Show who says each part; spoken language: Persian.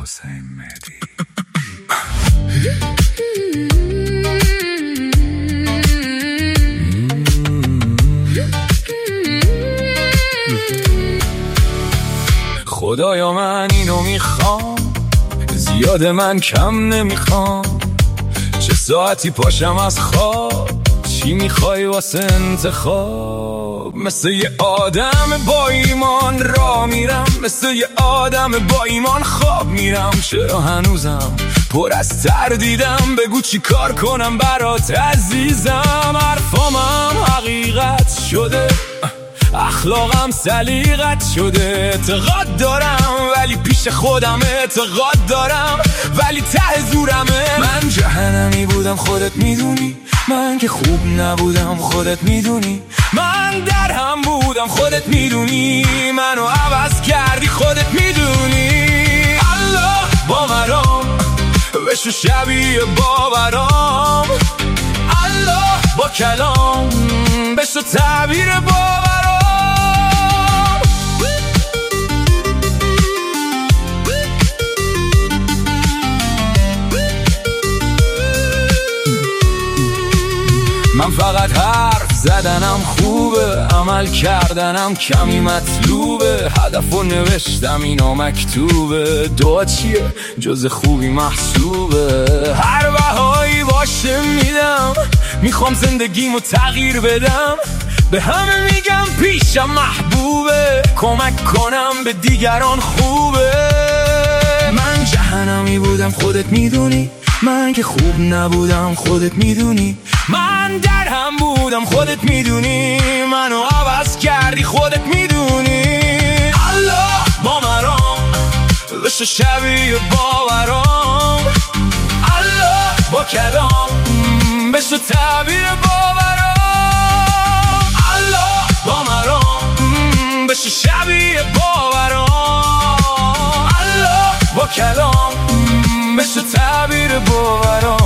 Speaker 1: حسین مهدی. خدایا من اینو میخوام، زیاد من کم نمیخوام. چه ساعتی پاشم از خواب، چی میخوای واسه انتخاب؟ مثل یه آدم با ایمان را میرم، مثل یه آدم با ایمان خواب میرم. چرا هنوزم پر از تردیدم؟ بگو چی کار کنم برات عزیزم. حرفامم حقیقت شده، اخلاقم سلیقت شده. اعتقاد دارم ولی پیش خودم اعتقاد دارم، ولی ته زورمه. من جهنمی بودم خودت میدونی، من که خوب نبودم خودت میدونی. من در هم بودم خودت میدونی، منو عوض کردی خودت میدونی. الله باورام بشو شبیه باورام، الله با کلام بشو تعبیر باورام. من فقط حرف زدنم خوبه، عمل کردنم کمی مطلوبه. هدفو نوشتم اینا مکتوبه، دعا چیه جز خوبی محسوبه. هر بهایی باشه میدم، میخوام زندگیمو تغییر بدم. به همه میگم پیشم محبوبه، کمک کنم به دیگران خوبه. من جهنمی بودم خودت میدونی، من که خوب نبودم خودت میدونی. من در هم بودم خودت میدونی، منو عوض کردی خودت میدونی. الله با مرام بشو شبیه باورام، الله با کلام بشو تعبیر باورام. الله با مرام بشو شبیه باورام، الله با کلام بشو تعبیر باورام.